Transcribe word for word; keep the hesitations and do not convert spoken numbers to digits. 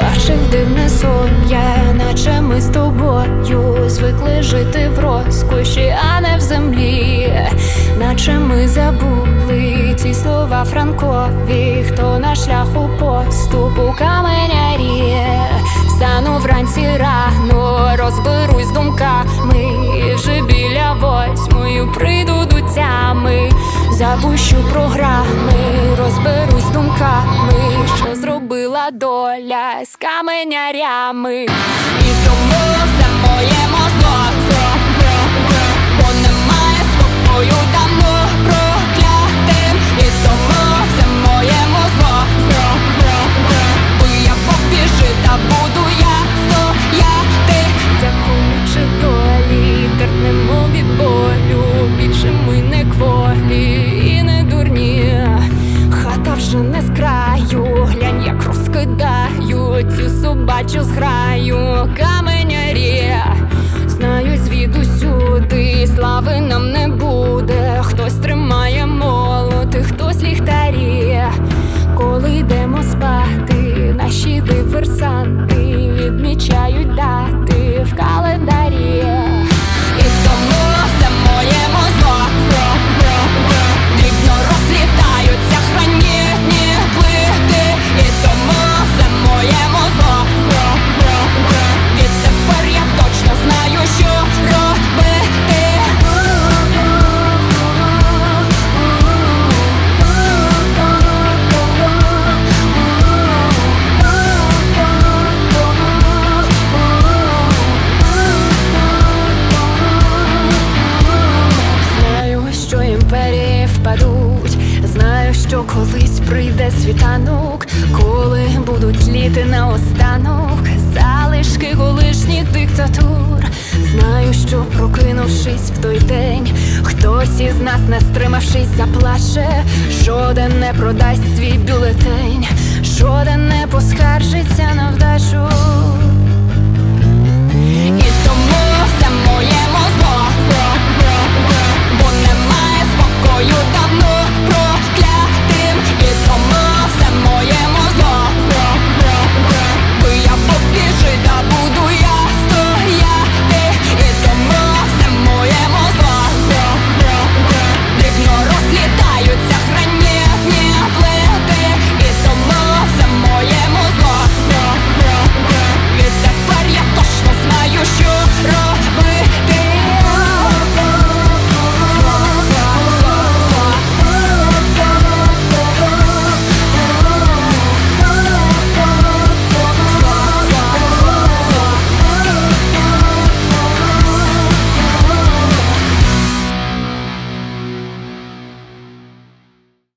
бачив дивне сон'я, наче ми з тобою звикли жити в розкоші, а не в землі, наче ми забули ці слова Франкові. Хто на шляху поступу каменярі, встану вранці рано, розберусь з думками, вже біля восьмої прийду до тями, запущу програми, розберусь з думками, що зробила доля з каменярями. І тому все моєму зло, бо немає спокою давно проклятим. І тому все моєму зло, бо я побіжу та буду я стояти. Дякуючи долі, терпнемо від болю, більше ми не кволі і не дурні. Хата вже не з краю, глянь, як розкидаю цю собачу зграю. Каменярі знають звідусюди, слави нам не буде. Хтось тримає молоти, хтось ліхтарі. Коли йдемо спати, наші диверсанти відмічають дати в календарі. І тому все моєму зло, дрібно розлітаються гранітні плити. І тому все моєму зло, відтепер я точно знаю, що робити. Знаю, що імперії впадуть, знаю, що колись прийде світанок, коли будуть тліти наостанок залишки колишніх диктатур. Знаю, що прокинувшись в той день, хтось із нас, не стримавшись, заплаче. Жоден не продасть свій бюлетень, жоден не поскаржиться на